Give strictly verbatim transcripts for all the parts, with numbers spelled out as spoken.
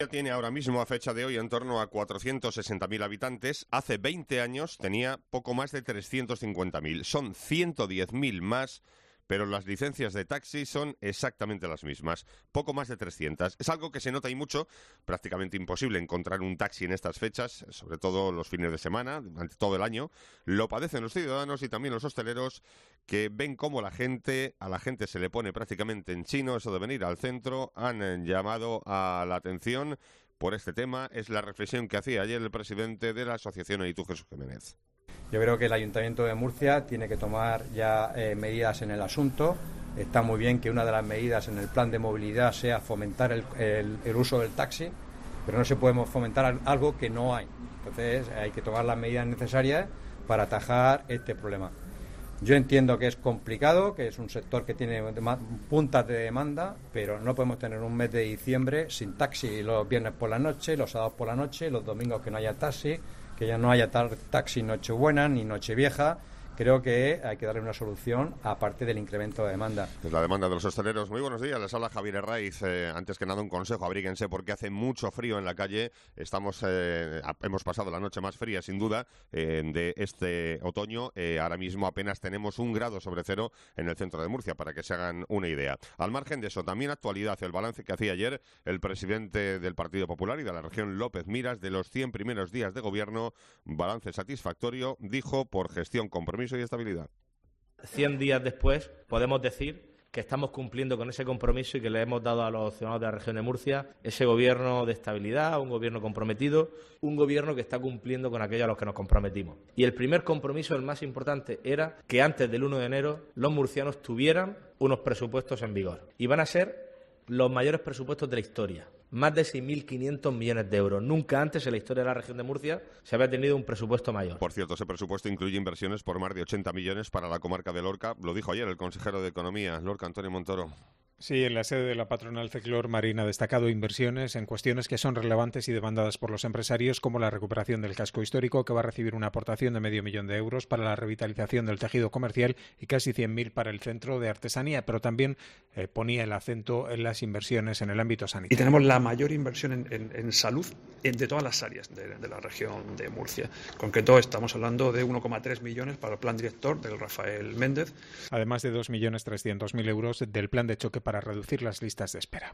Tiene ahora mismo, a fecha de hoy, en torno a cuatrocientos sesenta mil habitantes. Hace veinte años tenía poco más de trescientos cincuenta mil. Son ciento diez mil más, pero las licencias de taxi son exactamente las mismas, poco más de trescientas. Es algo que se nota y mucho, prácticamente imposible encontrar un taxi en estas fechas, sobre todo los fines de semana, durante todo el año. Lo padecen los ciudadanos y también los hosteleros, que ven cómo la gente, a la gente se le pone prácticamente en chino eso de venir al centro. Han llamado a la atención por este tema. Es la reflexión que hacía ayer el presidente de la Asociación Aitu, Jesús Jiménez. Yo creo que el Ayuntamiento de Murcia tiene que tomar ya eh, medidas en el asunto. Está muy bien que una de las medidas en el plan de movilidad sea fomentar el, el, el uso del taxi, pero no se puede fomentar algo que no hay. Entonces hay que tomar las medidas necesarias para atajar este problema. Yo entiendo que es complicado, que es un sector que tiene puntas de demanda, pero no podemos tener un mes de diciembre sin taxi los viernes por la noche, los sábados por la noche, los domingos que no haya taxi, que ya no haya tar- taxi Nochebuena ni Nochevieja. Creo que hay que darle una solución aparte del incremento de demanda. Es la demanda de los hosteleros. Muy buenos días, les habla Javier Herraiz. Eh, antes que nada un consejo, abríguense porque hace mucho frío en la calle. Estamos, eh, hemos pasado la noche más fría sin duda eh, de este otoño. Eh, ahora mismo apenas tenemos un grado sobre cero en el centro de Murcia, para que se hagan una idea. Al margen de eso, también actualidad, el balance que hacía ayer el presidente del Partido Popular y de la región, López Miras, de los cien primeros días de gobierno. Balance satisfactorio, dijo, por gestión, compromiso y estabilidad. cien días después podemos decir que estamos cumpliendo con ese compromiso y que le hemos dado a los ciudadanos de la región de Murcia ese gobierno de estabilidad, un gobierno comprometido, un gobierno que está cumpliendo con aquello a los que nos comprometimos. Y el primer compromiso, el más importante, era que antes del uno de enero los murcianos tuvieran unos presupuestos en vigor. Y van a ser los mayores presupuestos de la historia. Más de seis mil quinientos millones de euros. Nunca antes en la historia de la región de Murcia se había tenido un presupuesto mayor. Por cierto, ese presupuesto incluye inversiones por más de ochenta millones para la comarca de Lorca. Lo dijo ayer el consejero de Economía, Lorca, Antonio Montoro. Sí, en la sede de la patronal Ceclor Marín ha destacado inversiones en cuestiones que son relevantes y demandadas por los empresarios, como la recuperación del casco histórico, que va a recibir una aportación de medio millón de euros para la revitalización del tejido comercial y casi cien mil para el centro de artesanía, pero también eh, ponía el acento en las inversiones en el ámbito sanitario. Y tenemos la mayor inversión en, en, en salud en, de todas las áreas de, de la región de Murcia. En concreto, estamos hablando de uno coma tres millones para el plan director del Rafael Méndez. Además de dos millones trescientos mil euros del plan de choque para reducir las listas de espera.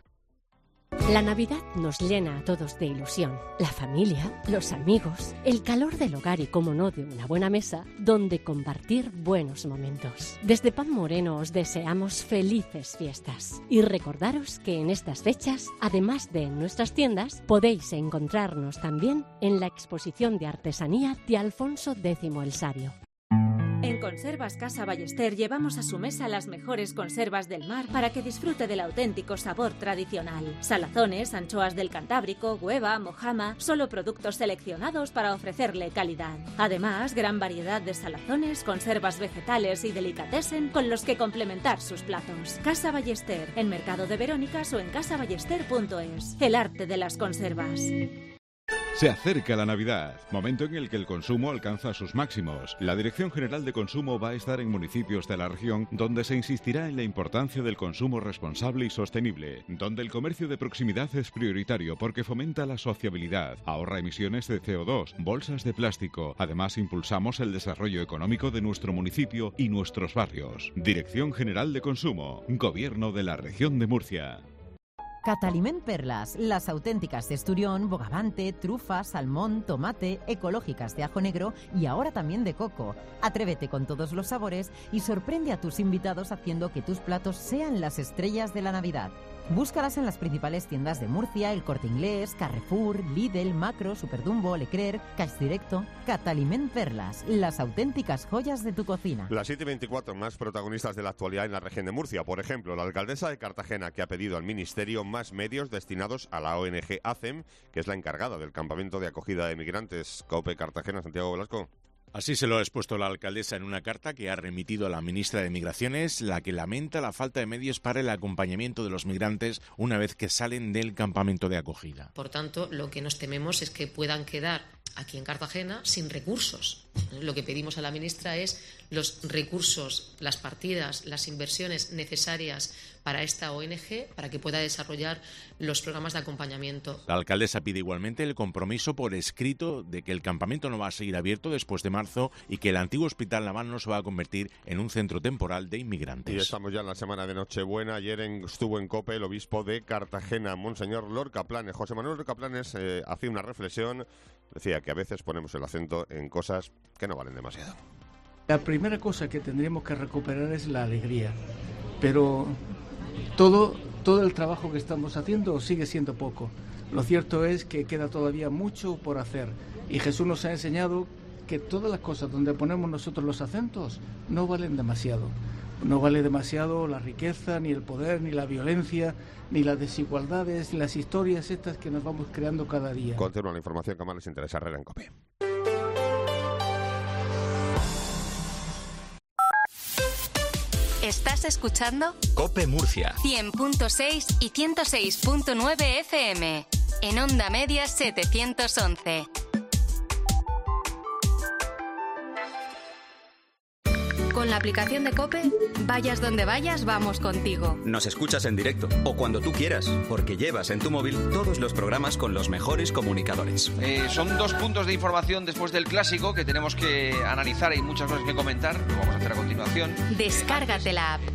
La Navidad nos llena a todos de ilusión. La familia, los amigos, el calor del hogar y, como no, de una buena mesa donde compartir buenos momentos. Desde Pan Moreno os deseamos felices fiestas. Y recordaros que en estas fechas, además de en nuestras tiendas, podéis encontrarnos también en la exposición de artesanía de Alfonso X el Sabio. En Conservas Casa Ballester llevamos a su mesa las mejores conservas del mar para que disfrute del auténtico sabor tradicional. Salazones, anchoas del Cantábrico, hueva, mojama, solo productos seleccionados para ofrecerle calidad. Además, gran variedad de salazones, conservas vegetales y delicatessen con los que complementar sus platos. Casa Ballester, en Mercado de Verónicas o en casa ballester punto es. El arte de las conservas. Se acerca la Navidad, momento en el que el consumo alcanza sus máximos. La Dirección General de Consumo va a estar en municipios de la región donde se insistirá en la importancia del consumo responsable y sostenible, donde el comercio de proximidad es prioritario porque fomenta la sociabilidad, ahorra emisiones de C O dos, bolsas de plástico. Además, impulsamos el desarrollo económico de nuestro municipio y nuestros barrios. Dirección General de Consumo, Gobierno de la Región de Murcia. Cataliment Perlas, las auténticas de esturión, bogavante, trufa, salmón, tomate, ecológicas de ajo negro y ahora también de coco. Atrévete con todos los sabores y sorprende a tus invitados haciendo que tus platos sean las estrellas de la Navidad. Búscalas en las principales tiendas de Murcia, El Corte Inglés, Carrefour, Lidl, Macro, Superdumbo, Leclerc, Cash Directo. Cataliment Perlas, las auténticas joyas de tu cocina. Las siete y veinticuatro, más protagonistas de la actualidad en la región de Murcia. Por ejemplo, la alcaldesa de Cartagena, que ha pedido al Ministerio más medios destinados a la O N G ACEM, que es la encargada del campamento de acogida de migrantes. COPE Cartagena, Santiago Velasco. Así se lo ha expuesto la alcaldesa en una carta que ha remitido a la ministra de Migraciones, la que lamenta la falta de medios para el acompañamiento de los migrantes una vez que salen del campamento de acogida. Por tanto, lo que nos tememos es que puedan quedar aquí en Cartagena sin recursos. Lo que pedimos a la ministra es los recursos, las partidas, las inversiones necesarias para esta O N G para que pueda desarrollar los programas de acompañamiento. La alcaldesa pide igualmente el compromiso por escrito de que el campamento no va a seguir abierto después de marzo y que el antiguo Hospital Naval no se va a convertir en un centro temporal de inmigrantes. Y estamos ya en la semana de Nochebuena. Ayer en, estuvo en COPE el obispo de Cartagena, Monseñor Lorca Planes. José Manuel Lorca Planes eh, hacía una reflexión, decía que a veces ponemos el acento en cosas que no valen demasiado. La primera cosa que tendríamos que recuperar es la alegría, pero todo, todo el trabajo que estamos haciendo sigue siendo poco. Lo cierto es que queda todavía mucho por hacer y Jesús nos ha enseñado que todas las cosas donde ponemos nosotros los acentos no valen demasiado. No vale demasiado la riqueza, ni el poder, ni la violencia, ni las desigualdades, ni las historias estas que nos vamos creando cada día. Continúa la información que más les interesa. Herrera en COPE. ¿Estás escuchando? COPE Murcia. cien punto seis y ciento seis punto nueve F M. En onda media setecientos once. Con la aplicación de COPE, vayas donde vayas, vamos contigo. Nos escuchas en directo o cuando tú quieras, porque llevas en tu móvil todos los programas con los mejores comunicadores. Eh, son dos puntos de información después del clásico que tenemos que analizar. Hay muchas cosas que comentar, lo vamos a hacer a continuación. Descárgate la app.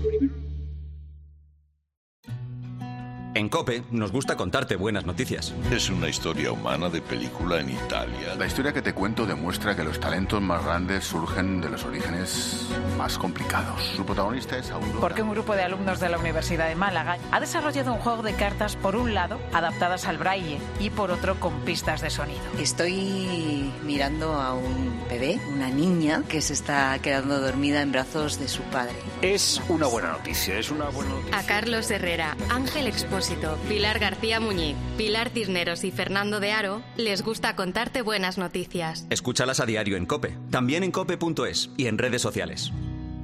En COPE nos gusta contarte buenas noticias. Es una historia humana de película en Italia. La historia que te cuento demuestra que los talentos más grandes surgen de los orígenes más complicados. Su protagonista es Aurora. Porque un grupo de alumnos de la Universidad de Málaga ha desarrollado un juego de cartas, por un lado, adaptadas al braille y por otro, con pistas de sonido. Estoy mirando a un bebé, una niña, que se está quedando dormida en brazos de su padre. Es una buena noticia, es una buena noticia. A Carlos Herrera, Ángel Expósito, Pilar García Muñiz, Pilar Cisneros y Fernando de Aro les gusta contarte buenas noticias. Escúchalas a diario en COPE, también en cope punto es y en redes sociales.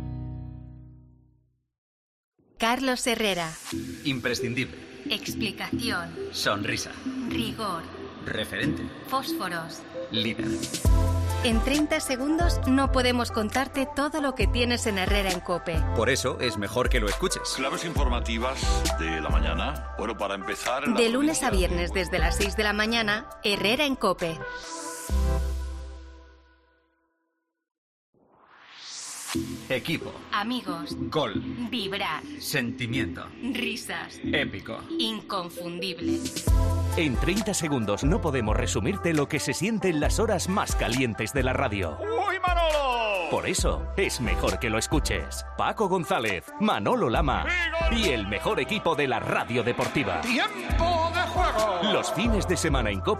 Carlos Herrera. Imprescindible. Explicación. Sonrisa. Rigor. Referente. Fósforos. Líder. En treinta segundos no podemos contarte todo lo que tienes en Herrera en COPE. Por eso es mejor que lo escuches. Claves informativas de la mañana. Bueno, para empezar... De lunes a viernes desde las seis de la mañana, Herrera en COPE. Equipo. Amigos. Gol. Vibrar. Sentimiento. Risas. Épico. Inconfundible. En treinta segundos no podemos resumirte lo que se siente en las horas más calientes de la radio. ¡Uy, Manolo! Por eso es mejor que lo escuches. Paco González, Manolo Lama y el mejor equipo de la radio deportiva. ¡Tiempo de juego! Los fines de semana en COPE